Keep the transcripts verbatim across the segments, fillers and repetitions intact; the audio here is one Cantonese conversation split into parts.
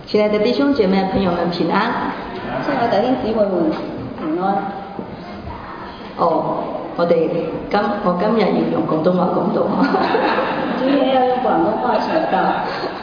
親愛的弟兄姐妹朋友們平安。 親愛的弟兄姊妹們平安。 哦，我哋今我今日要用廣東話講到。 今天要用廣東話講到。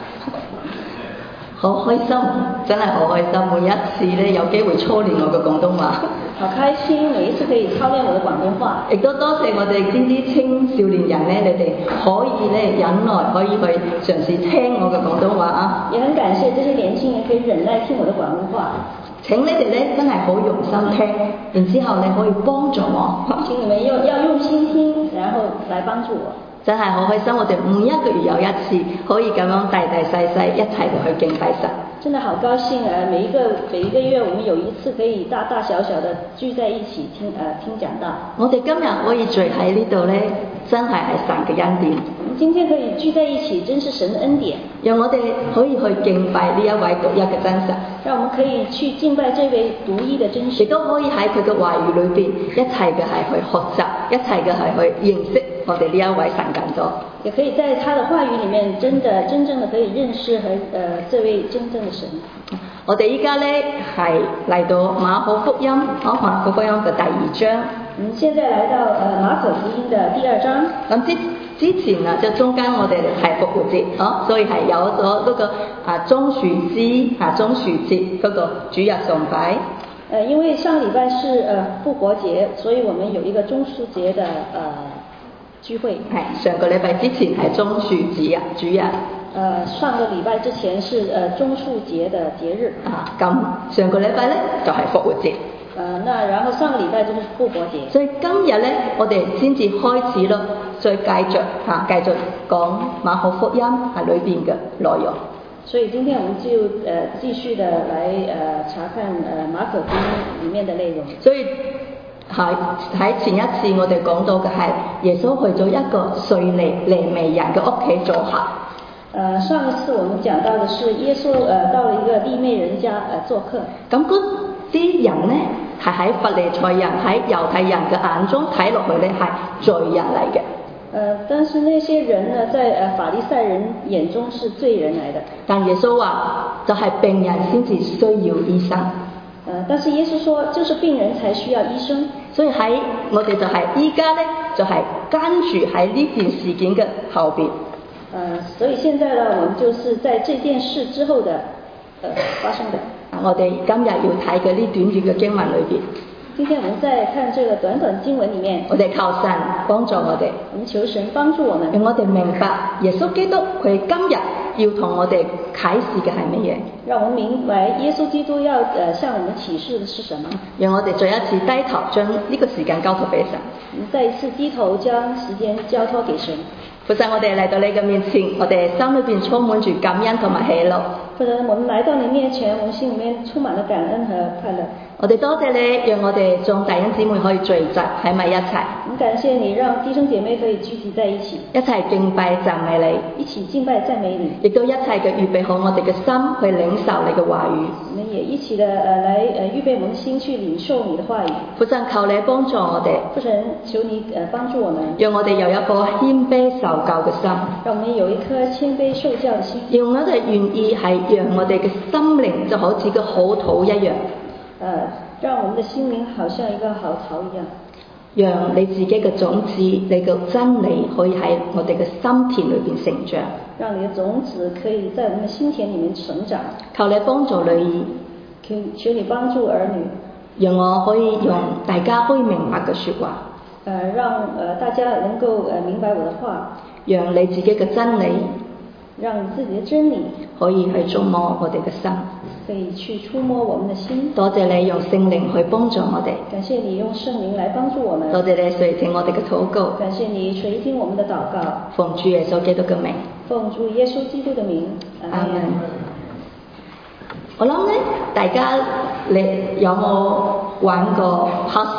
好開心，真係好開心！每一次咧有機會操練我嘅廣東話。 好開心，每一次可以操練我的廣東話。 亦都多謝我哋呢啲青少年人咧，你哋可以咧忍耐，可以去嘗試聽我嘅廣東話啊！ 也很感謝這些年輕人可以忍耐聽我的廣東話。 請你哋咧真係好用心聽，然之後你可以幫助我。 請你們要要用心聽，然後來幫助我。真係好開心，我哋每一個月有一次可以咁樣大大細細一齊去敬拜神。真的好高興啊！每一個每一個月，我們有一次可以大大小小的聚在一起聽呃聽講道。我哋今日可以聚喺呢度咧，真係係神嘅恩典。今天可以聚在一起，真是神的恩典。讓我哋可以去敬拜呢一位獨一嘅真神。讓我們可以去敬拜這位獨一的真神。亦都可以喺佢嘅話語裏邊一齊嘅係去學習，一齊嘅係去認識我哋呢一位神緊咗。也可以在他的話語裡面真的真正的可以認識和呃這位真正的神。我哋依家咧係嚟到馬可福音，馬可福音嘅第二章。嗯，現在來到呃馬可福音的第二章。咁之之前啊，就中間我哋係復活節，哦，所以係有咗嗰個啊棕樹枝啊棕樹節嗰個主日崇拜。呃，因為上禮拜是呃復活節，所以我們有一個棕樹節的呃聚會。係上個禮拜之前係棕樹節啊主日。呃，上個禮拜之前是呃棕樹節的節日。啊，咁上個禮拜咧就係復活節。呃，那然後上個禮拜就是復活節。所以今日咧，我哋先至開始咯，再繼續嚇繼續講馬可福音係裏邊嘅內容。所以今天我們就呃繼續的來呃查看呃馬可福音裡面的內容。所以喺喺前一次我哋講到嘅係耶穌去咗一個稅吏利未人嘅屋企做客。呃，上一次我們講到的是耶穌呃到了一個利未人家呃做客。咁嗰啲人呢係喺法利賽人喺猶太人嘅眼中睇落去呢係罪人嚟嘅。呃，但是那些人呢，在呃法利賽人眼中是罪人嚟的。但耶穌話就係病人先至需要醫生。呃，但是耶穌說就是病人才需要醫生。所以喺我哋就係依家呢，就係、是、跟住喺呢件事件嘅後邊。呃，所以現在呢，我們就是在這件事之後的呃發生的。我哋今日要睇嘅呢短段嘅經文裏邊。今天我們在看這個短短經文裡面，我哋求神幫助我哋，我們求神幫助我們，讓我哋明白耶穌基督佢今日要同我哋啟示嘅係乜嘢。讓我們明白耶穌基督要呃向我們啟示的是什麼。讓我哋再一次低頭將呢個時間交託俾神。我們再一次低頭將時間交託給神。父神，我哋嚟到你嘅面前，我哋心裏邊充滿住感恩同埋喜樂。父神，我們來到你面前，我們心裡面充滿了感恩和快樂。我哋多謝你，讓我哋眾弟兄姊妹可以聚集喺埋一齊。我感謝你，讓弟兄姐妹可以聚集在一起，一齊敬拜讚美你，一起敬拜讚美你，亦都一齊嘅預備好我哋嘅心去領受你嘅話語。我們也一起的呃來呃預備我們的心去領受你的話語。父神，求你幫助我哋。父神，求你呃幫助我們，讓我哋有一顆謙卑受教嘅心。讓我們有一顆謙卑受教嘅心。讓我哋願意係讓我哋嘅心靈就好似個好土一樣。呃，讓我們的心靈好像一個好草一樣，讓你自己嘅種子，你嘅真理可以喺我哋嘅心田裏邊成長。讓你嘅種子可以在我們嘅心田裡面成長。求你幫助女兒，求求你幫助兒女，讓我可以用大家可以明白嘅説話。呃，讓呃大家能夠呃明白我的話。讓你自己嘅真理，讓你自己嘅真理可以去觸摸我哋嘅心。可以去觸摸我們的心。多謝你用聖靈去幫助我哋。感謝你用聖靈來幫助我們。多謝你垂聽我哋嘅禱告。感謝你垂聽我們的禱告。奉主耶穌基督嘅名。奉主耶穌基督嘅名。阿門。我諗咧，大家你有冇玩過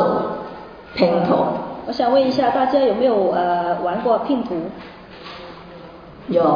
puzzle 拼圖？我想問一下大家有沒有呃玩過拼圖？有。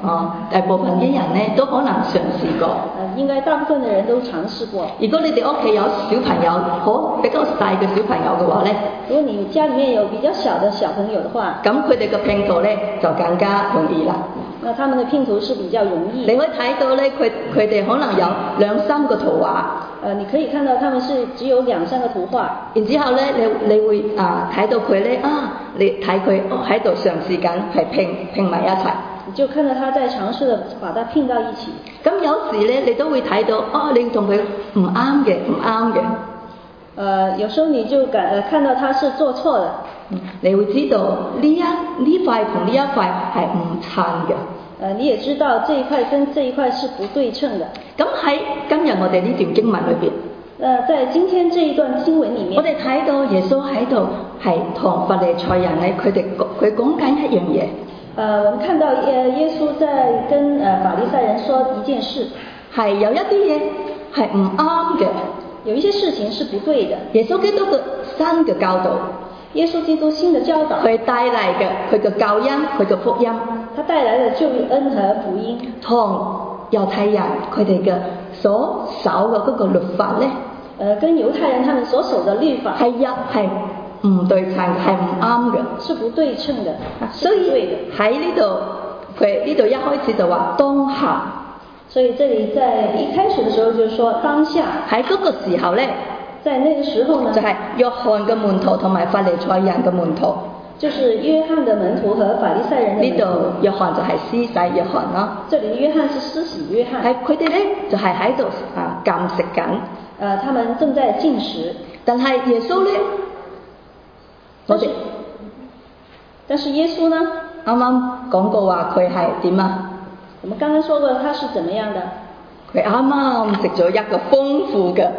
哦，大部分嘅人咧都可能嘗試過。 誒，應該大部分嘅人都嘗試過。 如果你哋屋企有小朋友，好比較細嘅小朋友嘅話咧， 如果你家裡面有比較小嘅小朋友嘅話， 咁佢哋嘅拼圖咧就更加容易啦。 那他們的拼圖是比較容易。 你可以睇到咧，佢佢哋可能有兩三個圖畫。 誒，你可以看到他們是只有兩三個圖畫。然之後咧，你你會啊睇到佢咧啊，你睇佢喺度嘗試緊係拼拼埋一齊。 你就看到他在嘗試的把它拼到一起。 咁有時咧，你都會睇到哦，你同佢唔啱嘅，唔啱嘅。 誒，有時候你就感誒看到他是做錯的。 你會知道呢一呢塊同呢一塊係唔襯嘅。 誒，你也知道這一塊跟這一塊是不對稱的。 咁喺今日我哋呢段經文裏邊， 誒，在今天這一段經文裡面， 我哋睇到耶穌喺度係同法利賽人咧，佢哋佢講緊一樣嘢。 誒，我們看到誒耶穌在跟誒法利賽人說一件事， 係有一啲嘢係唔啱嘅， 有一些事情是不對的。 耶穌基督嘅新嘅教導。 耶穌基督新的教導， 佢帶嚟嘅佢嘅救恩，佢嘅福音， 他帶來的救恩和福音， 同猶太人佢哋嘅所守嘅嗰個律法咧， 誒，跟猶太人他們所守的律法係一係唔對稱，係唔啱嘅， 是不對稱的。 所以喺呢度佢呢度一開始就話當下， 所以這裡在一開始嘅時候就說當下， 喺嗰個時候咧。 在那個時候呢， 就係約翰嘅門徒同埋法利賽人嘅門徒， 就是約翰嘅門徒和法利賽人嘅門徒。 呢度約翰就係施洗約翰啦。 這裡約翰是施洗約翰。 係佢哋咧就係喺度啊禁食緊。 誒，他們正在禁食。 但係耶穌咧，我哋， 但是耶穌呢？ 啱啱講過話佢係點啊？ 我們剛剛說過他是怎麼樣的？ 佢啱啱食咗一個豐富嘅。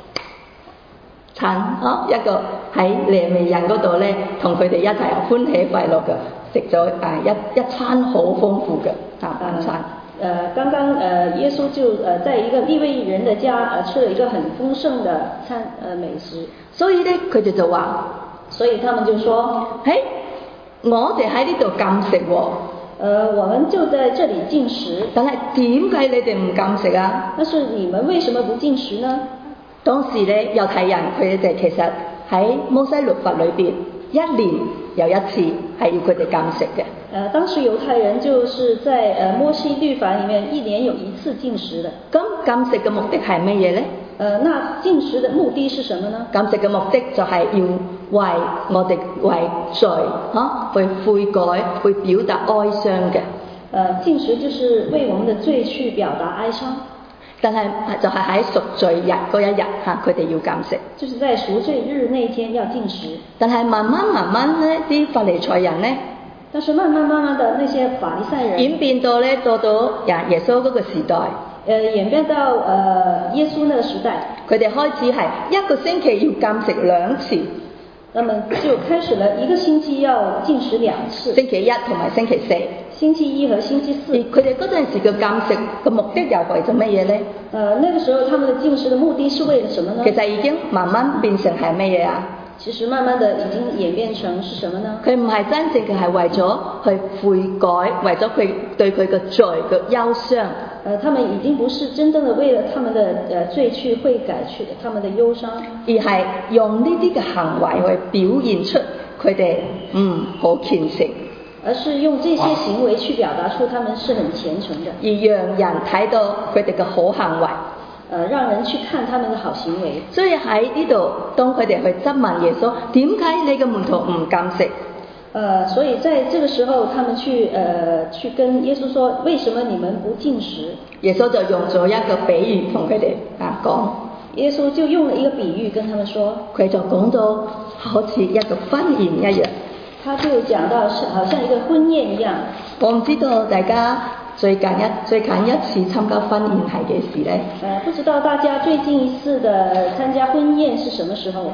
哦，一個喺利未人嗰度咧，同佢哋一齊歡喜快樂嘅食咗誒一一餐好豐富嘅啊晚餐。 誒、呃，剛剛誒、呃、耶穌就誒、呃、在一個利未人的家誒、呃、吃了一個很豐盛的餐誒、呃、美食。 所以咧，佢哋就話， 所以他們就說： 誒，我哋喺呢度禁食喎。誒、 呃，我們就在這裡禁食。 但係點解你哋唔禁食啊？ 但是你們為什麼不禁食呢？ 當時咧，猶太人佢哋其實喺摩西律法裏邊，一年有一次係要佢哋禁食嘅。誒、 呃，當時猶太人就是在誒、呃、摩西律法裡面一年有一次禁食的。咁禁食嘅目的係乜嘢咧？誒、 呃，那禁食嘅目的是什麼呢？ 禁食嘅目的就係要為我哋為罪嚇、啊、去悔改，去表達哀傷嘅。誒、 呃，禁食就是為我們的罪去表達哀傷。 但係就係喺贖罪日嗰一日嚇，佢哋要禁食。 就是在贖罪日那天要禁食。 但係慢慢慢慢咧，啲法利賽人咧， 但是慢慢慢慢的那些法利賽人演變到咧，到到耶耶穌嗰個時代。 誒，演變到誒耶穌那個時代， 佢哋開始係一個星期要禁食兩次。 那麼就開始了一個星期要禁食兩次， 星期一同埋星期四。 星期一和星期四。 而佢哋嗰陣時嘅禁食嘅目的又為咗乜嘢咧？ 呃，那個時候他們的禁食的目的是為了什麼呢？ 其實已經慢慢變成係乜嘢啊？ 其實慢慢的已經演變成是什麼呢？ 佢唔係真正嘅係為咗去悔改，為咗佢對佢嘅罪嘅憂傷。 呃，他們已經不是真正的為了他們的呃罪去悔改去他們的憂傷， 而係用呢啲嘅行為去表現出佢哋嗯好虔誠， 而是用這些行為去表達出他們是很虔誠的， 而讓人睇到佢哋嘅好行為， 呃，讓人去看他們的好行為。 所以喺呢度，當佢哋去質問耶穌，點解你嘅門徒唔禁食？ 呃，所以在這個時候，他們去呃去跟耶穌說，為什麼你們不禁食？ 耶穌就用咗一個比喻同佢哋啊講。 耶穌就用了一個比喻跟他們說， 佢就講到好似一個婚宴一樣。 他就講到是好像一個婚宴一樣。我唔知道大家最近一最近一次參加婚宴係幾時呢？ 呃，不知道大家最近一次的參加婚宴是什麼時候？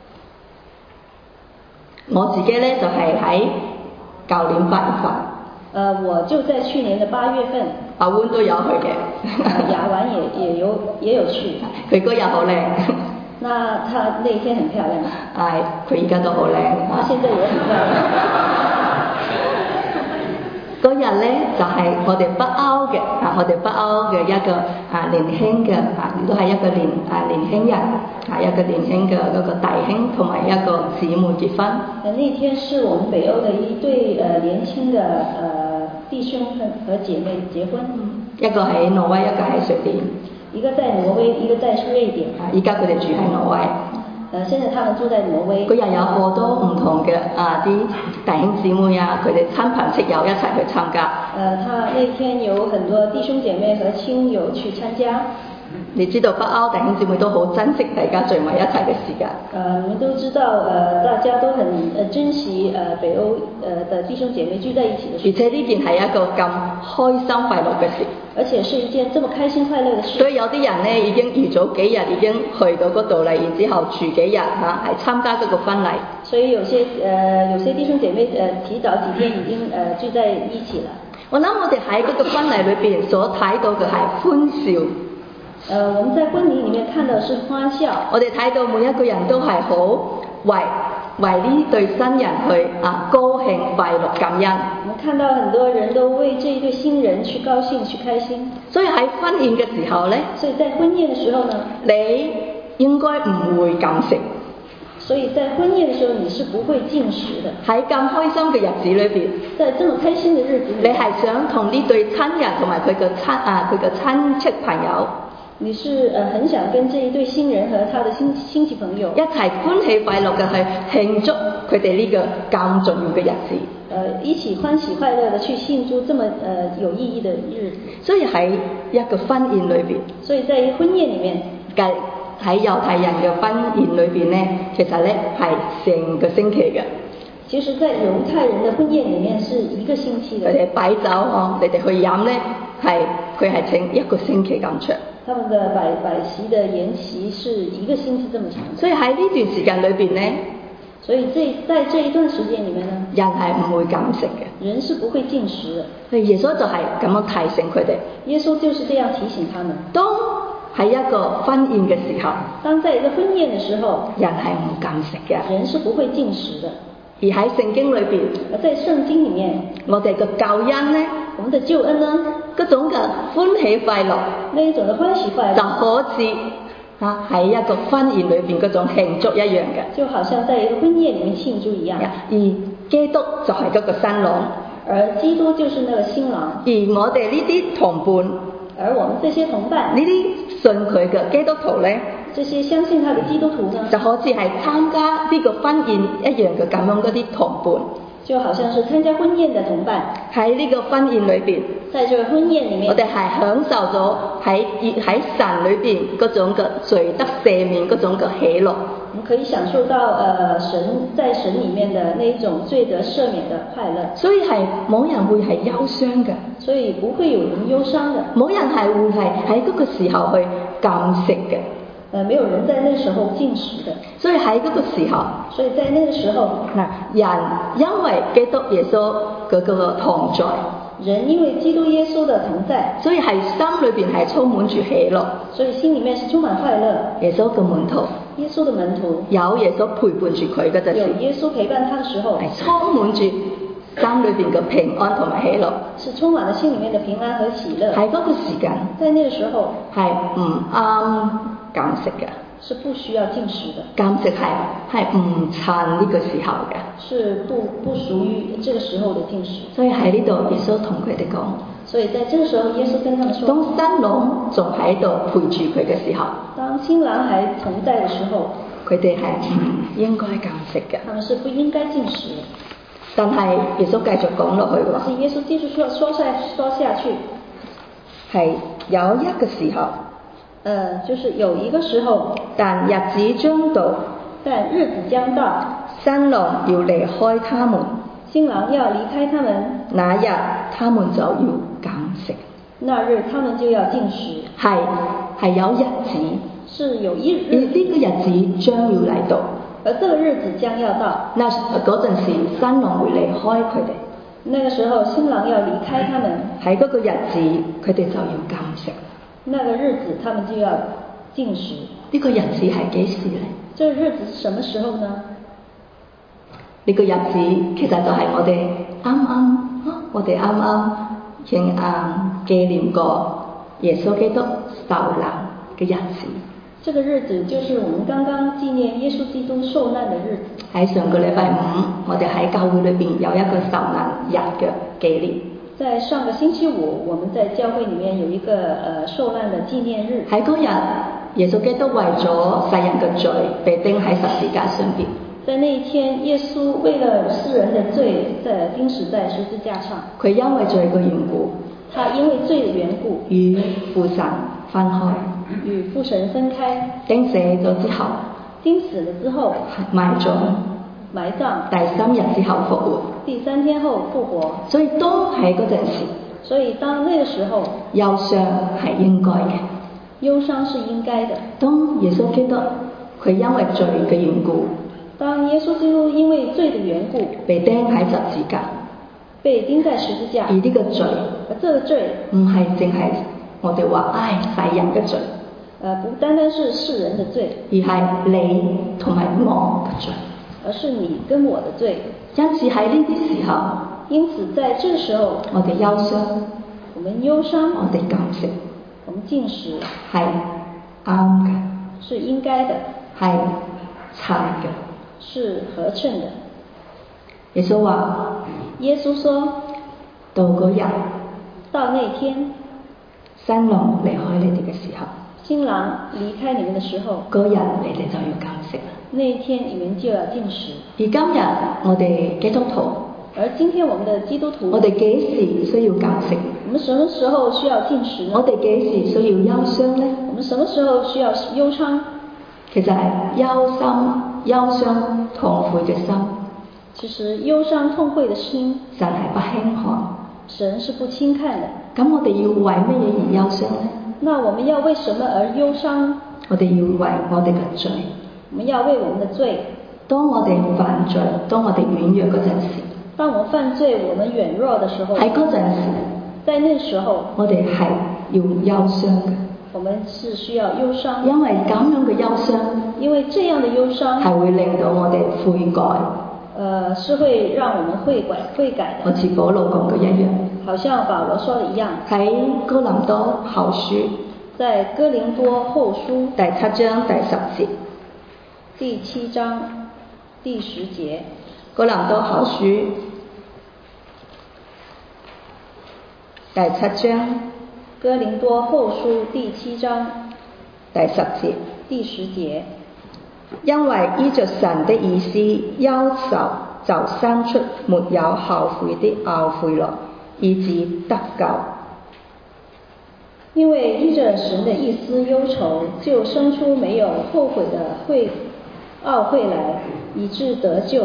我自己咧就係喺舊年八月份。 呃，我就在去年的八月份。 阿溫都有去嘅。 雅婉也也有也有去。 佢嗰日好靚。 那他那一天很漂亮。 係，佢而家都好靚。 他現在也很漂亮。 嗰日咧就係、是、我哋北歐嘅啊，我哋北歐嘅一個啊年輕嘅啊，亦都係一個年啊年輕人啊，一個年輕嘅嗰個弟兄同埋一個姊妹結婚。 呃，那天是我們北歐的一對呃年輕的呃弟兄和姐妹結婚。 一個喺挪威，一個喺瑞典。 一個在挪威，一個在瑞典。 啊，而家佢哋住喺挪威。 呃，現在他們住在挪威。 嗰日有好多唔同嘅啊啲弟兄姊妹啊，佢哋親朋戚友一齊去參加。 呃，他那天有很多弟兄姐妹和親友去參加。 你知道北歐弟兄姊妹都好珍惜大家聚埋一齊嘅時間。 呃，你們都知道，呃，大家都很呃珍惜呃北歐呃的弟兄姐妹聚在一起的時候。 而且呢件係一個咁開心快樂嘅事。 而且是一件這麼開心快樂嘅事。 所以有啲人咧已經預早幾日已經去到嗰度嚟，然之後住幾日嚇，係參加嗰個婚禮。所以有些呃有些弟兄姐妹呃提早幾天已經呃聚在一起了。 我諗我哋喺嗰個婚禮裏邊所睇到嘅係歡笑。 呃，我們在婚禮裡面看到的是歡笑。 我哋睇到每一個人都係好為為呢對新人去啊高興快樂感恩。 我們看到很多人都為這一對新人去高興去開心。 所以喺婚宴嘅時候呢， 所以在婚宴嘅時候呢， 你應該唔會禁食。 所以在婚宴嘅時候你是不會禁食的。 喺咁開心嘅日子裏邊， 在這麼開心嘅日子裡， 你係想同呢對親人同埋佢嘅親啊佢嘅親戚朋友。 你是呃很想跟這一對新人和他的親親戚朋友一齊歡喜快樂嘅去慶祝佢哋呢個咁重要嘅日子。 呃，一起歡喜快樂的去慶祝這麼呃有意義的日子。 所以喺一個婚宴裏邊， 所以在一個婚宴裡面， 喺喺猶太人嘅婚宴裏邊咧，其實咧係成個星期嘅。 其實，在猶太人的婚宴裡面是一個星期嘅。 佢哋擺酒哦，你哋去飲咧，係佢係請一個星期咁長。 他們的擺擺席的筵席是一個星期這麼長。 所以喺呢段時間裏邊咧， 所以這在這一段時間裡面呢， 人係唔會禁食嘅。 人是不會禁食嘅。 耶穌就係咁樣提醒佢哋。 耶穌就是這樣提醒他們。 當喺一個婚宴嘅時候， 當在一個婚宴嘅時候， 人係唔禁食嘅。 人是不會禁食的。 而喺聖經裏邊， 而在聖經裡面， 我哋嘅救恩咧， 我們的救恩呢， 嗰種嘅歡喜快樂， 那一種嘅歡喜快樂， 就好似啊喺一個婚宴裏邊嗰種慶祝一樣嘅， 就好像在一個婚宴裡面慶祝一樣。 而基督就係嗰個新郎， 而基督就是那個新郎。 而我哋呢啲同伴， 而我們這些同伴， 呢啲信佢嘅基督徒咧， 這些相信他的基督徒呢， 就好似係參加呢個婚宴一樣嘅咁樣嗰啲同伴， 就好像是參加婚宴的同伴。 喺呢個婚宴裏邊， 在這個婚宴裡面， 我哋係享受咗喺喺神裏邊嗰種嘅罪得赦免嗰種嘅喜樂。 我們可以享受到呃神在神裡面的那一種罪得赦免的快樂。 所以係冇人會係憂傷嘅， 所以不會有人憂傷的。 冇人係會係喺嗰個時候去禁食嘅。 呃，沒有人在那時候禁食的。 所以喺嗰個時候， 所以在那個時候， 嗱，人因為基督耶穌嘅嗰個同在， 人因為基督耶穌的同在， 所以係心裏邊係充滿住喜樂， 所以心裡面是充滿快樂。 耶穌嘅門徒， 耶穌的門徒有耶穌陪伴住佢嗰陣時， 有耶穌陪伴他的時候， 係充滿住心裏邊嘅平安同埋喜樂， 是充滿了心裡面的平安和喜樂。 喺嗰個時間， 在那個時候係唔啱禁食嘅， 是不需要禁食的。 禁食係係唔趁呢個時候嘅， 是不不屬於這個時候的禁食。 所以喺呢度耶穌同佢哋講， 所以在這個時候耶穌跟他們說， 當新郎仲喺度陪住佢嘅時候， 當新郎還同在嘅時候， 佢哋係唔應該禁食嘅。 他們是不應該禁食的。 但係耶穌繼續講落去嘅話， 是耶穌繼續說說下說下去， 係有一個時候， 呃，就是有一個時候， 但日子將到， 但日子將到， 新郎要離開他們， 新郎要離開他們， 那日他們就要禁食， 那日他們就要禁食， 係係有日子， 是有一日， 而呢個日子將要嚟到， 而這個日子將要到， 那嗰陣時新郎會離開佢哋， 那個時候新郎要離開他們， 喺嗰個日子佢哋就要禁食， 那個日子他們就要禁食。 呢個日子係幾時呢？ 這個日子是什麼時候呢？ 呢個日子其實就係我哋啱啱我哋啱啱慶啊紀念過耶穌基督受難嘅日子。 這個日子就是我們剛剛紀念耶穌基督受難的日子。 喺上個禮拜五，我哋喺教會裏邊有一個受難日嘅紀念。 在上個星期五，我們在教會裡面有一個呃受難的紀念日。 喺嗰日，耶穌基督為咗世人嘅罪，被釘喺十字架上邊。 在那一天，耶穌為了世人的罪，在釘死在十字架上。 佢因為罪嘅緣故， 他因為罪的緣故， 與父神分開。 與父神分開。 釘死咗之後， 釘死了之後， 埋葬， 埋葬。 第三日之後復活。 第三天後復活。 所以當喺嗰陣時， 所以當那個時候， 憂傷係應該嘅。 憂傷是應該的。 當耶穌基督佢因為罪嘅緣故， 當耶穌基督因為罪的緣故， 被釘喺十字架， 被釘在十字架。 而呢個罪， 而這個罪唔係淨係我哋話唉世人嘅罪， 呃，不單單是世人的罪， 而係你同埋我嘅罪， 而是你跟我的罪。 因此喺呢啲時候， 因此在這個時候， 我哋憂傷， 我們憂傷， 我哋禁食， 我們禁食係啱嘅， 是應該的， 係差嘅， 是合稱的。 耶穌話， 耶穌說， 到嗰日， 到那天， 新郎離開你哋嘅時候， 新郎離開你們的時候， 嗰日你哋就要禁食啦。 那一天你們就要禁食。 而今日我哋基督徒， 而今天我們的基督徒， 我哋幾時需要禁食？ 我們什麼時候需要禁食呢？ 我哋幾時需要憂傷呢？ 我們什麼時候需要憂傷？ 其實係憂心、憂傷、痛悔嘅心。 其實憂傷痛悔的心， 神係不輕看， 神是不輕看的。 咁我哋要為乜嘢而憂傷呢？ 那我們要為什麼而憂傷？ 我哋要為我哋嘅罪。 我們要為我們的罪。 當我哋犯罪，當我哋軟弱嗰陣時， 當我們犯罪，我們軟弱的時候， 喺嗰陣時， 在那時候， 我哋係要憂傷嘅。 我們是需要憂傷， 因為咁樣嘅憂傷， 因為這樣的憂傷係會令到我哋悔改。 呃，是會讓我們悔改悔改的。 好似保羅講嘅一樣， 好像保羅說的一樣。 喺哥林多後書， 在哥林多後書第七章第十節。 第七章第十節。 哥林多後書第七章。 哥林多後書第七章第十節。 第十節。 因為依着神的意思，憂愁就生出沒有後悔的懊悔來，以致得救。 因為依着神的意思，憂愁就生出沒有後悔的悔懊悔來，以致得救。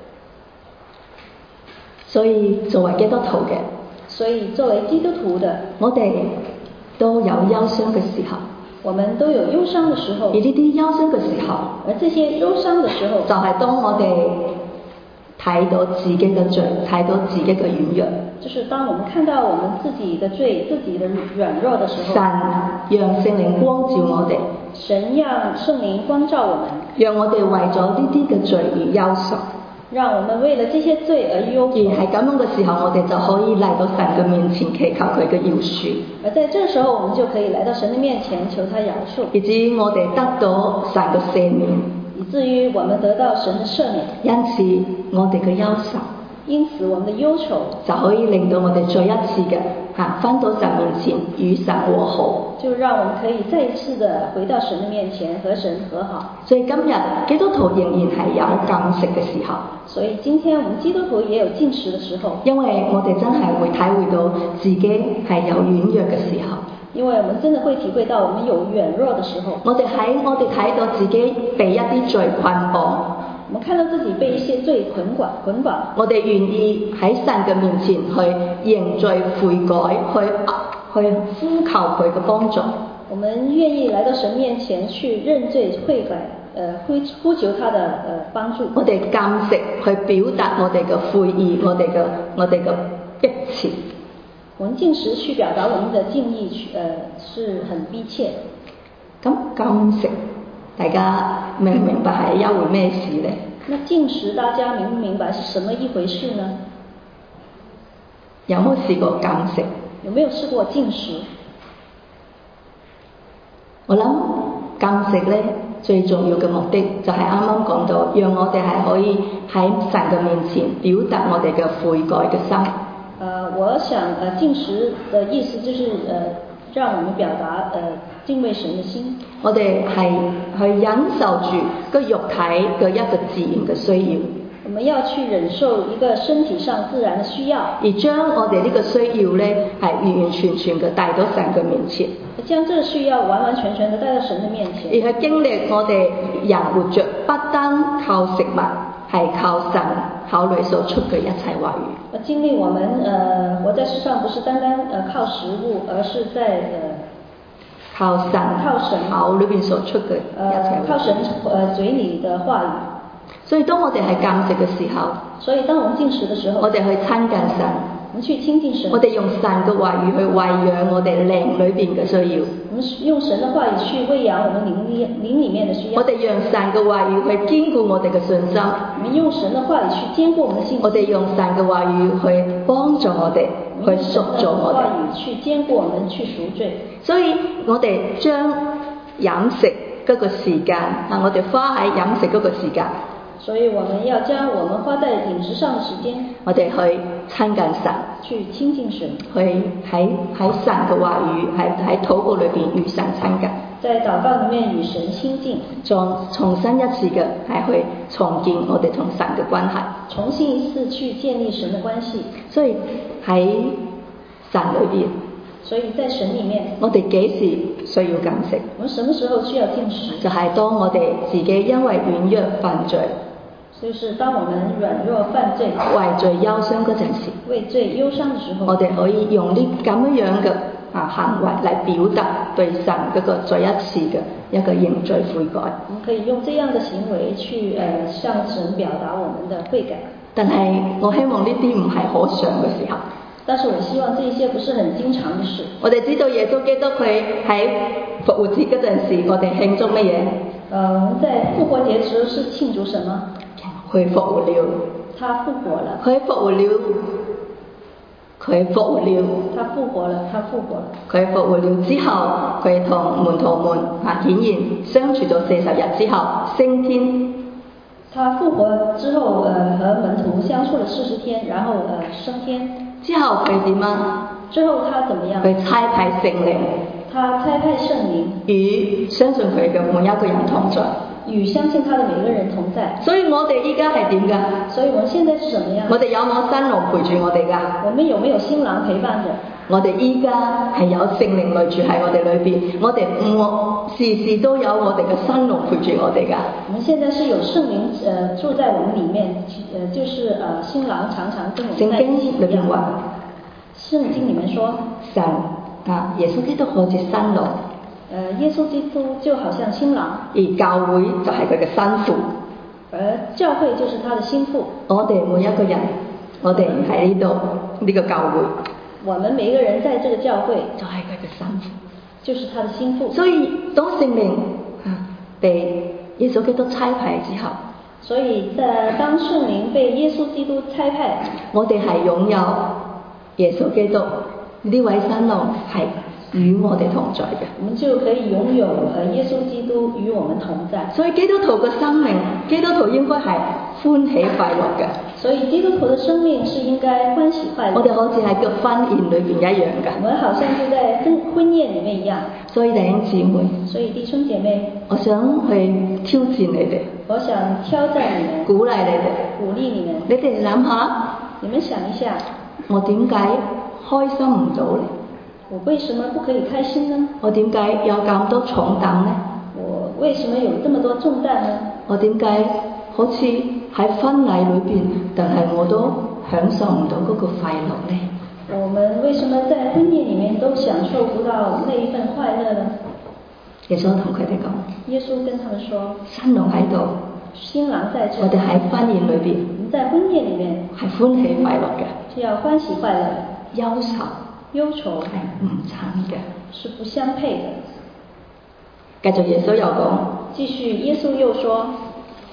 所以作為基督徒嘅， 所以作為基督徒的， 我哋都有憂傷嘅時候。 我們都有憂傷的時候， 而呢啲憂傷嘅時候， 而這些憂傷的時候， 就係當我哋睇到自己嘅罪，睇到自己嘅軟弱， 就是當我們看到我們自己的罪、自己的軟弱的時候， 神讓聖靈光照我哋， 神讓聖靈光照我們， 讓我哋為咗呢啲嘅罪而憂愁。 讓我們為了這些罪而憂愁。 而係咁樣嘅時候，我哋就可以嚟到神嘅面前祈求佢嘅饒恕。 而在這時候，我們就可以來到神的面前求他饒恕， 以至於我哋得到神嘅赦免， 以至於我們得到神的赦免。 因此，我哋嘅憂愁， 因此我們的憂愁就可以令到我哋再一次嘅嚇返到神面前與神和好。 就讓我們可以再一次的回到神的面前和神和好。 所以今日基督徒仍然係有禁食嘅時候。 所以今天我們基督徒也有禁食的時候。 因為我哋真係會體會到自己係有軟弱嘅時候。 因為我們真的會體會到我們有軟弱的時候。 我哋喺我哋睇到自己被一啲罪捆綁。 我們看到自己被一些罪捆綁捆綁。我哋願意喺神嘅面前去認罪悔改，去去呼求佢嘅幫助。 我們願意來到神面前去認罪悔改，呃呼呼求他的呃幫助。 我哋禁食去表達我哋嘅悔意，我哋嘅我哋嘅迫切。 我們禁食去表達我們的敬意，呃是很逼切。 咁禁食，大家明唔明白係一回咩事呢？ 那禁食大家明唔明白是什麼一回事呢？ 有冇試過禁食？ 有沒有試過禁食？ 我諗禁食咧最重要嘅目的就係啱啱講到，讓我哋係可以喺神嘅面前表達我哋嘅悔改嘅心。 呃，我想呃禁食的意思就是呃讓我們表達呃敬畏神嘅心。我哋係去忍受住個肉體嘅一個自然嘅需要。 我們要去忍受一個身體上自然的需要， 而將我哋呢個需要呢係完完全全嘅帶到神嘅面前， 將這個需要完完全全嘅帶到神嘅面前， 而係經歷我哋人活着不單靠食物，係靠神考慮所出嘅一切話語。 經歷我們呃活在世上不是單單呃靠食物，而是在呃靠神靠神口裏邊所出嘅一切話語， 靠神呃嘴裏的話語。 所以當我哋係禁食嘅時候， 所以當我們禁食嘅時候， 我哋去親近神， 我們去親近神， 我哋用神嘅話語去餵養我哋靈裏邊嘅需要。 我們用神嘅話語去餵養我們靈裏靈裏面嘅需要。 我哋讓神嘅話語去堅固我哋嘅信心。 我們用神嘅話語去堅固我們嘅信心。 我哋用神嘅話語去幫助我哋，去贖咗我哋。 話語去堅固我們，去贖罪。 所以我哋將飲食嗰個時間啊，我哋花喺飲食嗰個時間。 所以我們要將我們花在飲食上的時間， 我哋去親近神， 去親近神， 去喺喺神嘅話語，喺喺禱告裏邊與神親近， 在禱告裏面與神親近， 再重新一次嘅係去重建我哋同神嘅關係， 重新一次去建立神嘅關係。 所以喺神裏邊， 所以在神裏面， 我哋幾時需要禁食？ 我們什麼時候需要禁食？ 就係當我哋自己因為軟弱犯罪， 就是當我們軟弱犯罪、 為罪憂傷嗰陣時， 為罪憂傷嘅時候， 我哋可以用呢咁樣樣嘅啊行為嚟表達對神嗰個再一次嘅一個認罪悔改。 我們可以用這樣嘅行為去誒、呃、向神表達我們的悔改。 但係我希望呢啲唔係可常嘅時候。 但是我希望這些不是很經常的事。 我哋知道耶穌基督佢喺復活節嗰陣時，我哋慶祝乜嘢？ 呃，我們在復活節時是慶祝什麼？ 佢復活了。 他復活了。 佢復活了。佢復活了。 他復活了。他復活了。 佢復活了之後，佢同門徒們啊顯現相處到四十日之後升天。 他復活之後，呃，和門徒相處了四十天，然後呃升天。之後佢點啊？ 之後他怎麼樣？ 佢差派聖靈。 他差派聖靈與相信佢嘅每一個人同在。 與相信他的每一個人同在。 所以我哋依家係點㗎？ 所以我們現在是什麼樣？ 我哋有冇新郎陪住我哋㗎？ 我們有沒有新郎陪伴着？ 我哋依家係有聖靈內住喺我哋裏邊，我哋唔時時都有我哋嘅新郎陪住我哋㗎。 我們現在是有聖靈呃住在我們裡面，呃就是呃新郎常常跟我們在一起一樣。聖經裡面說， 神啊，耶穌基督好似新郎。 呃，耶穌基督就好像新郎， 而教會就係佢嘅新婦， 而教會就是他的新婦。 我哋每一個人，我哋喺呢度呢個教會， 我們每一個人在這個教會就係佢嘅新婦， 就是他的新婦。 所以當聖靈啊被耶穌基督差派之後， 所以在當聖靈被耶穌基督差派， 我哋係擁有耶穌基督呢位新郎係與我哋同在嘅， 我們就可以擁有誒耶穌基督與我們同在。 所以基督徒嘅生命，基督徒應該係歡喜快樂嘅。 所以基督徒嘅生命是應該歡喜快樂。 我哋好似喺個婚宴裏邊一樣㗎。 我們好像就在婚婚宴裡面一樣。 所以弟兄姊妹， 所以弟兄姐妹， 我想去挑戰你哋。 我想挑戰你們， 鼓勵你哋， 鼓勵你們。 你哋諗下， 你們想一下， 我點解開心唔到呢？ 我為什麼不可以開心呢？ 我點解有咁多重擔呢？ 我為什麼有這麼多重擔呢？ 我點解好似喺婚禮裏邊，但係我都享受唔到嗰個快樂呢？ 我們為什麼在婚宴裡面都享受不到那一份快樂呢？ 耶穌同佢哋講， 耶穌跟他們說， 新郎喺度， 新郎在這， 我哋喺婚宴裏邊， 我們在婚宴裡面係歡喜快樂嘅， 是要歡喜快樂， 憂愁。 憂愁係唔襯嘅， 是不相配的。 繼續耶穌又講， 繼續耶穌又說，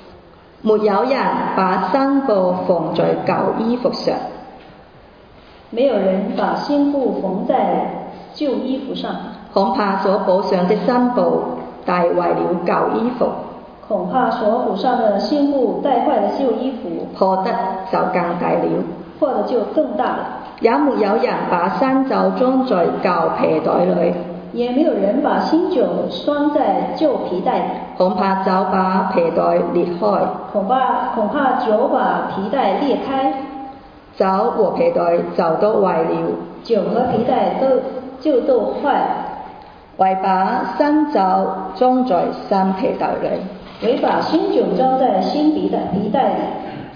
沒有人把新布縫在舊衣服上， 沒有人把新布縫在舊衣服上， 恐怕所補上的新布帶壞了舊衣服， 恐怕所補上的新布帶壞了舊衣服， 破得就更大了， 破得就更大了。 也沒有人把新酒裝在舊皮袋裏， 也沒有人把新酒裝在舊皮袋裏， 恐怕酒把皮袋裂開， 恐怕恐怕酒把皮袋裂開， 酒和皮袋就都壞了， 酒和皮袋都就都壞了， 唯把新酒裝在新皮袋裏， 唯把新酒裝在新皮袋皮袋裏。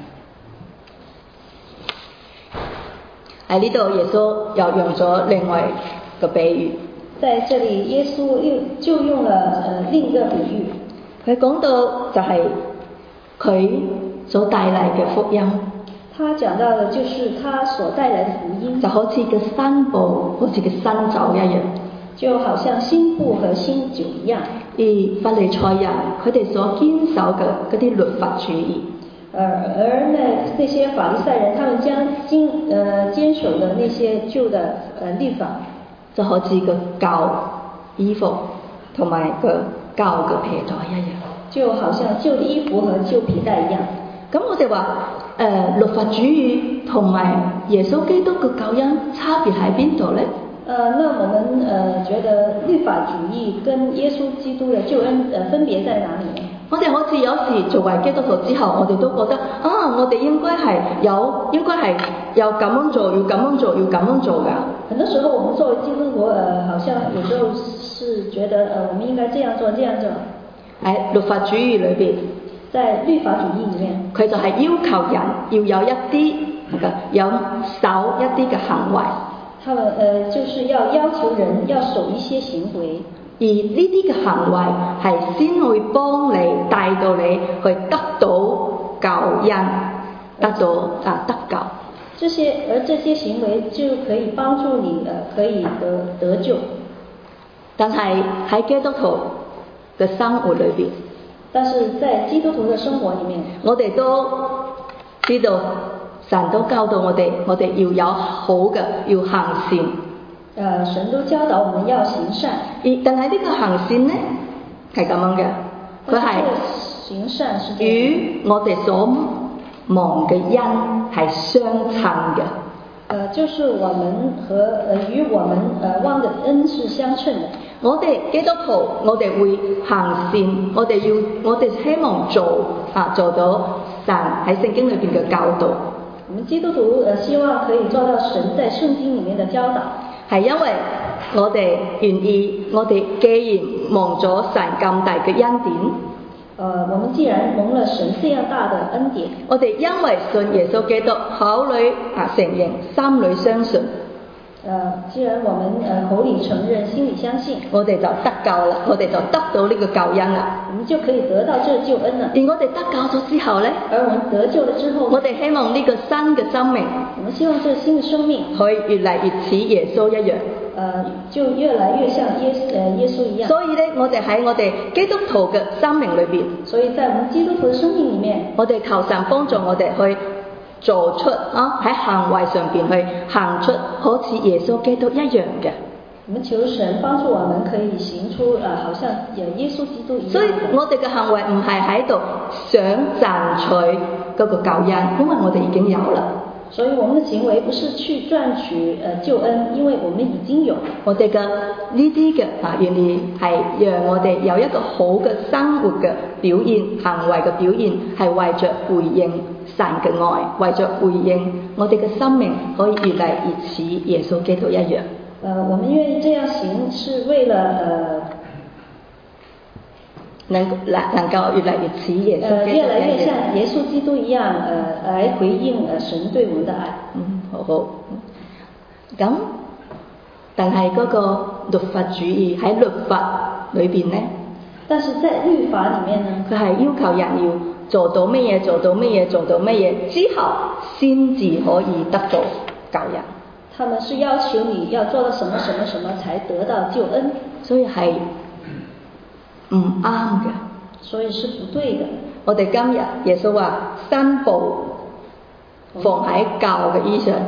喺呢度耶穌又用咗另外個比喻， 在這裡耶穌又就用了呃另一個比喻， 佢講到就係佢所帶嚟嘅福音。 他講到的就是他所帶來的福音， 就好似個新布，好似個新酒一樣， 就好像新布和新酒一樣。 而法利賽人佢哋所堅守嘅嗰啲律法主義， 而而那那些法利賽人，他們將堅呃堅守的那些舊的呃律法， 就好似個舊衣服同埋個舊嘅皮袋一樣， 就好像舊衣服和舊皮帶一樣。 咁我哋話誒律法主義同埋耶穌基督嘅救恩差別喺邊度咧？ 呃，那我們呃覺得律法主義跟耶穌基督的救恩呃分別在哪裡呢？ 我哋好似有時作為基督徒之後，我哋都覺得啊，我哋應該係有應該係有咁樣做，要咁樣做，要咁樣做㗎。 很多時候，我們作為基督徒，呃，好像有時候是覺得呃，我們應該這樣做，這樣做。 喺律法主義裏邊， 在律法主義裡面， 佢就係要求人要有一啲嘅有守一啲嘅行為。 他們呃就是要要求人要守一些行為， 而呢啲嘅行為係先會幫你帶到你去得到救恩，得到啊得救。 這些而這些行為就可以幫助你呃可以得得救。 但係喺基督徒嘅生活裏邊， 但是在基督徒嘅生活裡面， 我哋都知道。神都教導我哋，我哋要有好嘅，要行善。 呃，神都教導我們要行善。 而但係呢個行善呢，係咁樣嘅，佢係行善是與我哋所望嘅恩係相稱嘅。 呃，就是我們和呃與我們呃望嘅恩是相稱嘅。 我哋基督徒，我哋會行善，我哋要我哋希望做啊做到神喺聖經裏邊嘅教導。 我們基督徒呃希望可以做到神在聖經裡面的教導， 係因為我哋願意，我哋既然蒙咗神咁大嘅恩典， 呃，我們既然蒙了神這樣大的恩典， 我哋因為信耶穌基督，口裏啊承認，心裏相信。 呃，既然我們呃口裡承認，心裡相信， 我哋就得救啦，我哋就得到呢個救恩啦。 我們就可以得到這個救恩啦。 而我哋得救咗之後咧， 而我們得救了之後， 我哋希望呢個新嘅生命， 我們希望這個新的生命可以越嚟越似耶穌一樣。 呃，就越來越像耶呃耶穌一樣。 所以咧，我哋喺我哋基督徒嘅生命裏邊， 所以在我們基督徒嘅生命裡面， 我哋求神幫助我哋去做出啊喺行為上邊去行出好似耶穌基督一樣嘅。 我們求神幫助我們可以行出啊、呃，好像耶穌基督一樣。 所以我哋嘅行為唔係喺度想賺取嗰個救恩，因為我哋已經有啦。 所以我們的行為不是去賺取呃救恩，因為我們已經有。 我哋嘅呢啲嘅啊，願意係讓我哋有一個好嘅生活嘅表現，行為嘅表現係為着回應神嘅愛，為着回應我哋嘅生命可以越嚟越似耶穌基督一樣。 呃，我們願意這樣行，是為了呃能能夠越嚟越似耶穌基督一樣。呃，越來越像耶穌基督一樣，呃，來回應呃神對我們的愛。 嗯，好好。咁，但係嗰個律法主義喺律法裏邊咧， 但是在律法裡面呢， 佢係要求人要做到乜嘢，做到乜嘢，做到乜嘢之後，先至可以得到救恩。 他們是要求你要做到什麼什麼什麼才得到救恩， 所以係唔啱嘅， 所以是不對的。 我哋今日耶穌話新布縫喺舊嘅衣上，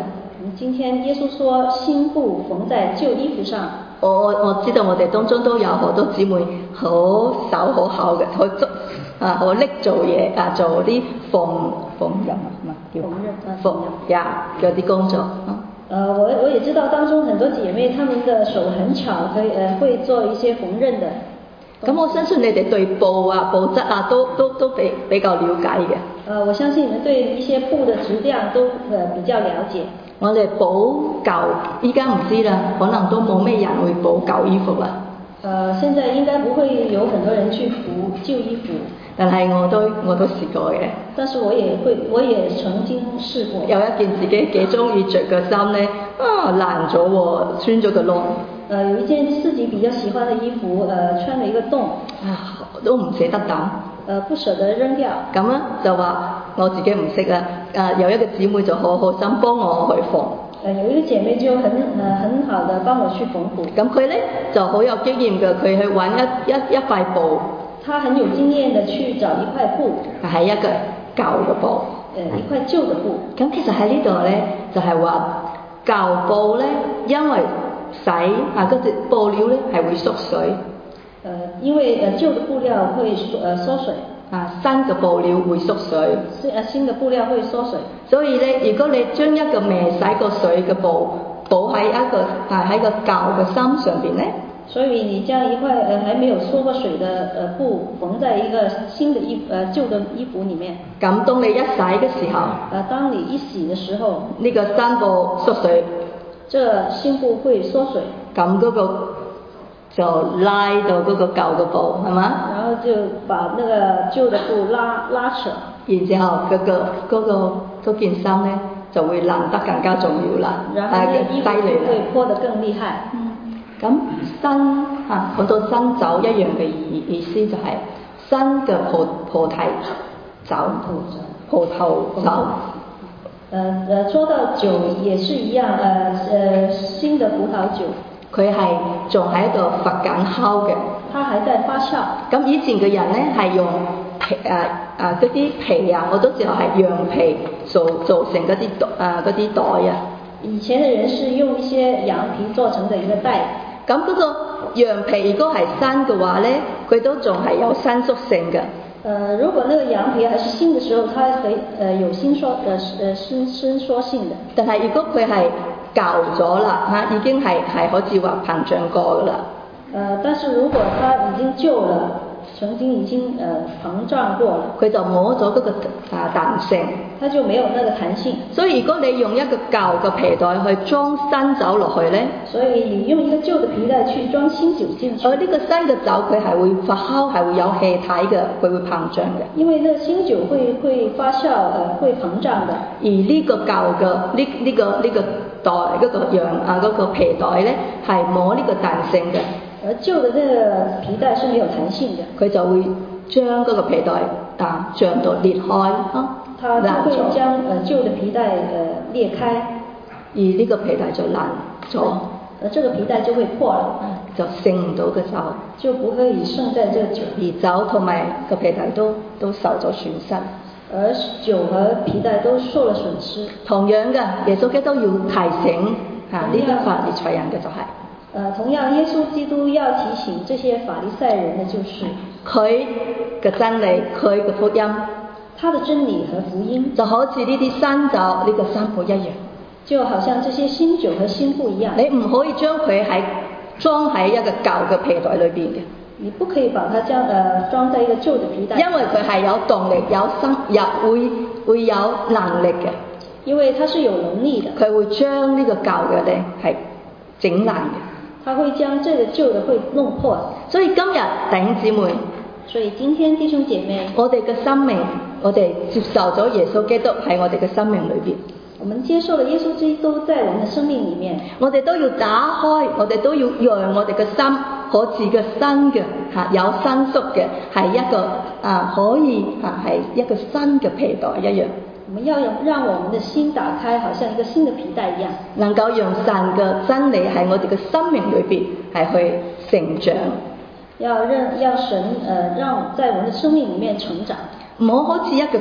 今天耶穌說新布縫在舊衣服上。 我我知道我哋當中都有好多姊妹好手好巧嘅，好足啊，好叻做嘢啊，做啲縫縫紉啊，唔係叫縫呀嗰啲工作啊。 呃，我我也知道當中很多姐妹，她們的手很巧，可以呃會做一些縫紉的。 咁我相信你哋對布啊、布質啊都都都比比較了解嘅。 呃，我相信你們對一些布的質量都呃比較了解。 我哋補舊，依家唔知啦，可能都冇咩人會補舊衣服啦。 呃，現在應該不會有很多人去補舊衣服。 但係我都我都試過嘅。 但是我也會，我也曾經試過。有一件自己幾中意着嘅衫咧，啊爛咗喎，穿咗個窿。 呃，有一件自己比較喜歡的衣服，呃，穿了一個洞。 啊，都唔捨得抌。 呃，不捨得扔掉。 咁啊，就話我自己唔識啦。啊，有一個姊妹就好好心幫我去縫。 呃，有一個姐妹就很呃很好的幫我去縫補。 咁佢咧就好有經驗嘅，佢去揾一一一塊布。 他很有經驗的去找一塊布， 係一個舊嘅布， 呃，一塊舊的布。 咁其實喺呢度咧，就係話舊布咧，因為洗啊嗰隻布料咧係會縮水。 呃，因為呃舊的布料會縮呃縮水， 啊新嘅布料會縮水。 新呃新的布料會縮水。 所以咧，如果你將一個未洗過水嘅布補喺一個啊喺個舊嘅衫上邊咧。 所以你將一塊呃還沒有縮過水的呃布縫在一個新的衣呃舊的衣服裡面。 咁當你一洗嘅時候， 呃當你一洗的時候， 呢個新布縮水， 這新布會縮水。 咁嗰個就拉到嗰個舊嘅布，係嘛？ 然後就把那個舊的布拉拉扯。然之後嗰個嗰個嗰件衫咧就會爛得更加重要啦， 然後呢衣服會破得更厲害。 咁新嚇好多新酒一樣嘅意意思就係新嘅葡葡萄酒，葡萄酒。 呃呃，說到酒也是一樣，呃呃新的葡萄酒， 佢係仲喺度發緊酵嘅。 它還在發酵。 咁以前嘅人咧係用皮啊啊嗰啲皮啊，好多時候係羊皮做做成嗰啲袋啊嗰啲袋啊。 以前嘅人是用一些羊皮做成的一個袋。 咁嗰個羊皮如果係新嘅話咧，佢都仲係有伸縮性嘅。 呃，如果那個羊皮還是新的時候，它可以呃有伸縮呃呃伸伸縮性的。 但係如果佢係舊咗啦嚇，已經係係好似話膨脹過㗎啦。 呃，但是如果它已經舊了，曾經已經呃膨脹過了， 佢就冇咗嗰個啊彈性， 它就沒有那個彈性。 所以如果你用一個舊嘅皮袋去裝新酒落去咧， 所以你用一個舊嘅皮袋去裝新酒進去， 而呢個新嘅酒佢係會發酵，係會有氣體嘅，佢會膨脹嘅。 因為呢新酒會會發酵，呃會膨脹的。 而呢個舊嘅呢呢個呢、這個袋嗰、這個羊啊嗰、這個皮袋咧係冇呢個彈性嘅。 而舊的這個皮帶是沒有彈性的， 佢就會將嗰個皮帶啊脹到裂開啊， 它就會將呃舊的皮帶呃裂開， 而呢個皮帶就爛咗， 而這個皮帶就會破了， 就盛唔到個酒， 就不可以盛在這個酒， 而酒同埋個皮帶都都受咗損失， 而酒和皮帶都受了損失。 同樣嘅，耶穌基督要提醒嚇呢啲法利賽人嘅就係、是。 呃，同樣，耶穌基督要提醒這些法利賽人的就是佢嘅真理，佢嘅福音， 他的真理和福音就好似呢啲新酒呢、這個新布一樣， 就好像這些新酒和新布一樣。 你唔可以將佢喺裝喺一個舊嘅皮袋裏邊嘅， 你不可以把它將呃裝在一個舊的皮袋， 因為佢係有動力、有生、有會會有能力嘅， 因為它是有能力的， 佢會將呢個舊嘅咧係整爛嘅。 他會將這個舊的會弄破， 所以今日弟兄姊妹， 所以今天弟兄姐妹， 我哋嘅生命，我哋接受咗耶穌基督喺我哋嘅生命裏邊， 我們接受了耶穌基督在我們的生命裡面， 我哋都要打開，我哋都要讓我哋嘅心好似個新嘅嚇有伸縮嘅，係一個啊可以嚇係一個新嘅皮袋一樣。 我們要讓我們的心打開，好像一個新的皮帶一樣， 能夠讓神嘅真理喺我哋嘅生命裏邊係去成長。 要讓要神呃讓在我們的生命裡面成長， 唔好好似一個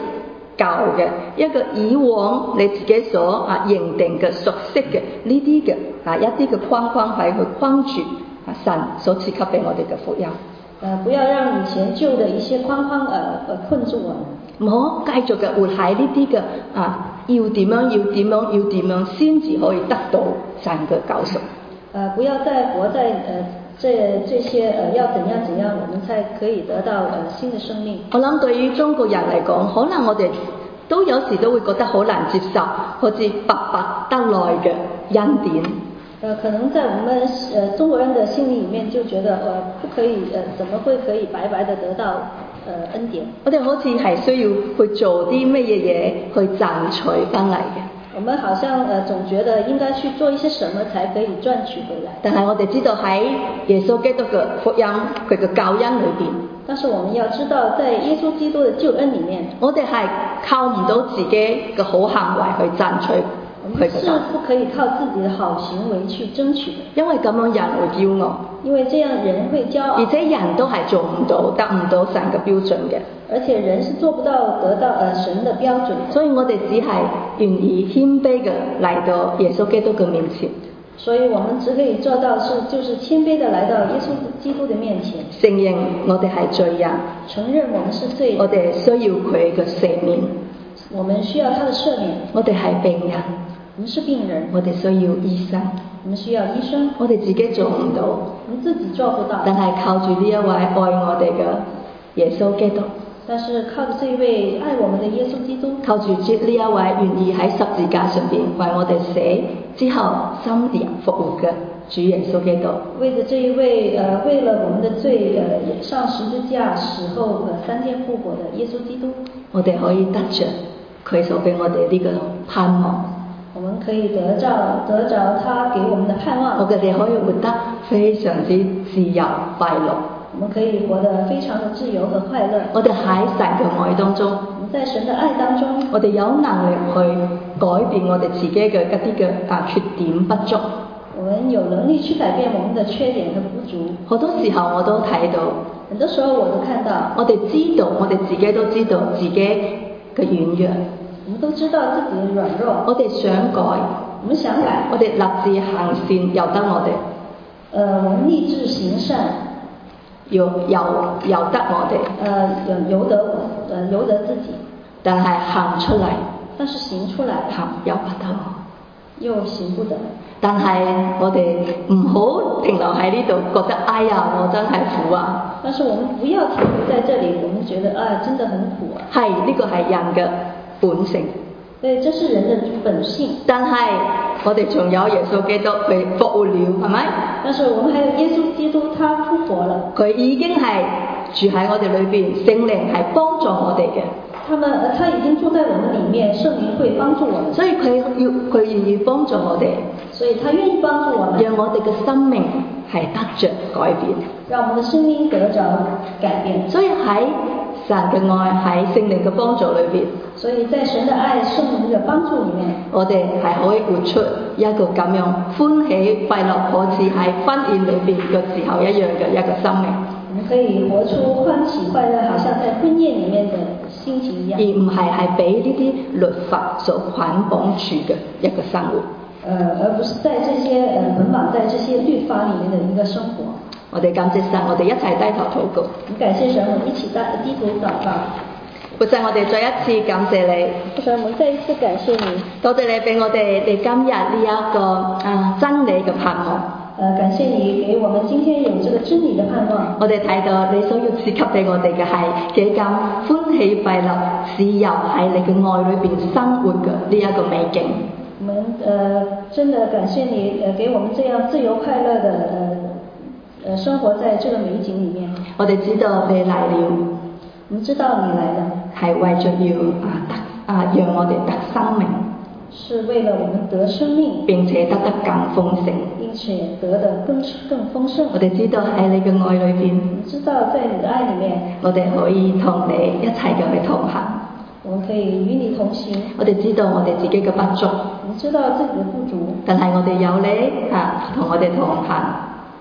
舊嘅一個以往你自己所啊認定嘅熟悉嘅呢啲嘅啊一啲嘅框框喺去框住啊神所賜給俾我哋嘅福音。 呃，不要讓以前舊的一些框框呃呃困住我們。 唔好繼續嘅活喺呢啲嘅啊，要點樣要點樣要點樣先至可以得到神嘅救贖。 呃，不要再活在呃這這些呃要怎樣怎樣，我們才可以得到呃新的生命。 我諗對於中國人嚟講，可能我哋都有時都會覺得好難接受，好似白白得來嘅恩典。 呃，可能在我們呃中國人的心裡面就覺得呃不可以呃怎麼會可以白白的得到呃恩典？ 我哋好似係需要去做啲乜嘢嘢去賺取翻嚟嘅。 我們好像呃總覺得應該去做一些什麼才可以賺取回來。 但係我哋知道喺耶穌基督嘅福音佢嘅救恩裏邊， 但是我們要知道在耶穌基督嘅救恩裡面， 我哋係靠唔到自己嘅好行為去賺取。 我們是不可以靠自己的好行為去爭取的， 因為咁樣人會驕傲， 因為這樣人會驕傲， 而且人都係做唔到得唔到神嘅標準嘅， 而且人是做不到得到呃神的標準， 所以我哋只係願意謙卑嘅嚟到耶穌基督嘅面前， 所以我們只可以做到是就是謙卑的來到耶穌基督的面前， 承認我哋係罪人， 承認我們是罪人， 我哋需要佢嘅赦免， 我們需要他的赦免， 我哋係病人， 我們是病人， 我哋需要醫生， 我們需要醫生， 我哋自己做唔到， 我們自己做不到， 但係靠住呢一位愛我哋嘅耶穌基督， 但是靠着這一位愛我們的耶穌基督， 靠住呢一位願意喺十字架上邊為我哋死之後三日復活嘅主耶穌基督， 為着這一位呃為了我們的罪呃上十字架死後呃三天復活的耶穌基督， 我哋可以得着佢所俾我哋呢個盼望。 我們可以得着得着他給我們的盼望， 我哋可以活得非常之自由快樂， 我們可以活得非常的自由和快樂。 我哋喺神嘅愛當中， 我們在神的愛當中， 我哋有能力去改變我哋自己嘅一啲嘅啊缺點不足。 我們有能力去改變我們的缺點和不足。 好多時候我都睇到， 很多時候我都看到， 我哋知道我哋自己都知道自己嘅軟弱。 我們都知道自己的軟弱， 我哋想改， 我們想改， 我哋立志行善，由得我哋。 呃，我們立志行善， 由由由得我哋。 呃，由由得我，呃，由得自己。但係行出嚟， 但是行出來， 行由不得我， 又行不得。 但係我哋唔好停留喺呢度，覺得哎呀，我真係苦啊！ 但是我們不要停留在這裡，我們覺得啊，真的很苦啊。 係呢個係人嘅本性， 對，這是人的本性。 但係我哋仲有耶穌基督佢復活了，係咪？ 但是我們還有耶穌基督，他復活了。 佢已經係住喺我哋裏邊，聖靈係幫助我哋嘅。 他們，他已經住在我們裡面，聖靈會幫助我們。 所以佢要佢願意幫助我哋， 所以他願意幫助我們， 讓我哋嘅生命係得着改變， 讓我們的生命得着改變。 所以喺神嘅愛喺聖靈嘅幫助裏邊， 所以在神的愛、聖靈的幫助裡面， 我哋係可以活出一個咁樣歡喜快樂，好似喺婚宴裏邊嘅時候一樣嘅一個生命。 我們可以活出歡喜快樂，好像在婚宴裡面的心情一樣， 而唔係係俾呢啲律法所捆綁住嘅一個生活。 呃，而不是在這些呃捆綁在這些律法裡面的一個生活。 我哋感謝神，我哋一齊低頭禱告。 我感謝神，我們一起低頭禱告。 父神，我哋再一次感謝你。 父神，我們再一次感謝你。 多謝你俾我哋你今日呢一個啊真理嘅盼望。 呃，感謝你給我們今天有這個真理的盼望。 我哋睇到你所要賜給俾我哋嘅係幾咁歡喜快樂、自由喺你嘅愛裏邊生活嘅呢一個美景。 我們呃真的感謝你，呃給我們這樣自由快樂的呃呃生活在這個美景裡面。 我哋知道你嚟了， 我們知道你來了，係為着要啊得啊讓我哋得生命。 是為了我們得生命， 並且得得更豐盛， 並且得得更更豐盛。 我哋知道喺你嘅愛裏邊， 我知道在你的愛裡面， 我哋可以同你一齊嘅去同行。 我們可以與你同行。 我哋知道我哋自己嘅不足， 我們知道自己的不足， 但係我哋有你啊同我哋同行。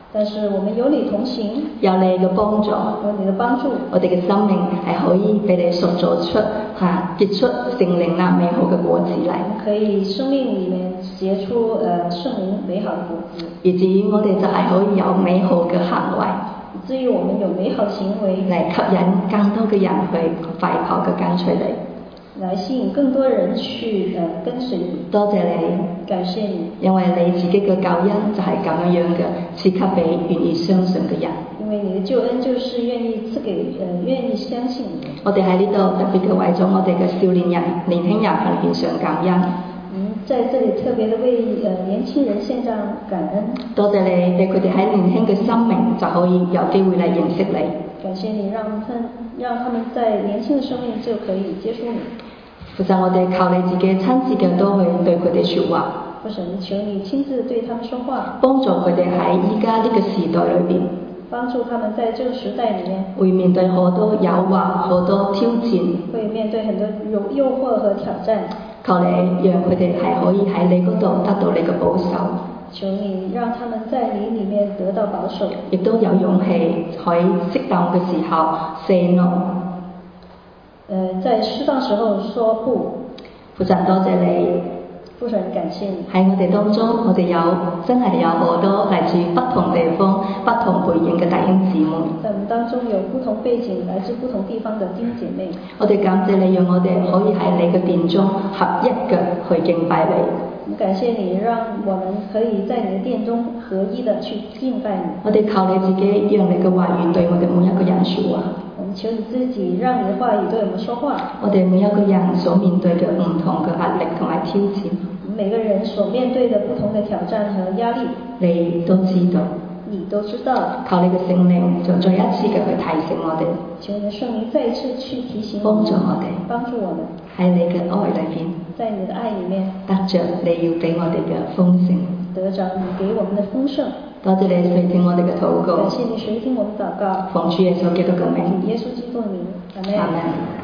但是我們有你同行， 有你嘅幫助， 有你嘅幫助， 我哋嘅生命係可以俾你塑造出嚇結出聖靈那美好嘅果子嚟。 可以生命裡面結出誒聖靈美好嘅果子。 而至於我哋就係可以有美好嘅行為。 至於我們有美好行為嚟吸引更多嘅人去快跑嘅跟隨你， 來吸引更多人去誒跟隨你。 多謝你， 感謝你， 因為你自己嘅救恩就係咁樣樣嘅，賜給俾願意相信嘅人。 因為你嘅救恩就是願意賜給誒願意相信你。 我哋喺呢度特別嘅為咗我哋嘅少年人、年輕人向獻上感恩。 嗯，在這裡特別的為誒年輕人獻上感恩。 多謝你俾佢哋喺年輕嘅生命就可以有機會嚟認識你。 感謝你讓他讓他們在年輕嘅生命就可以接觸你。 父神，我哋求你自己親自嘅都去對佢哋説話。 父神，求你親自對他們說話， 幫助佢哋喺依家呢個時代裏邊。 幫助他們在這個時代裡面， 會面對好多誘惑、好多挑戰， 會面對很多誘誘惑和挑戰。 求你讓佢哋係可以喺你嗰度得到你嘅保守。 求你讓他們在你裡面得到保守， 亦都有勇氣喺適當嘅時候 say no。 呃，在適當時候說不。 父神，多謝你。 父神，感謝你。 喺我哋當中，我哋有真係有好多嚟自不同地方、不同背景嘅弟兄姊妹。 在我們當中有不同背景、來自不同地方的弟兄姐妹。 我哋感謝你，讓我哋可以喺你嘅殿中合一嘅去敬拜你。 感謝你，讓我們可以在你的殿中合一的去敬拜你。 我哋求你自己，讓你嘅話語對我哋每一個人說話。 我們求你自己，讓你的話語對我們說話。 我哋每一個人所面對嘅唔同嘅壓力同埋挑戰， 每個人所面對的不同的挑戰和壓力， 你都知道。 你都知道。 求你嘅聖靈就再一次嘅去提醒我哋。 求你的聖靈再一次去提醒幫助我哋， 幫助我們喺你嘅愛裏邊， 在你的愛裡面得着你要俾我哋嘅豐盛， 得着你給我們的豐盛。 多謝你垂聽我哋嘅禱告。 感謝你垂聽我們禱告。 奉主耶穌基督嘅名。 耶穌基督嘅名。阿門。 阿門。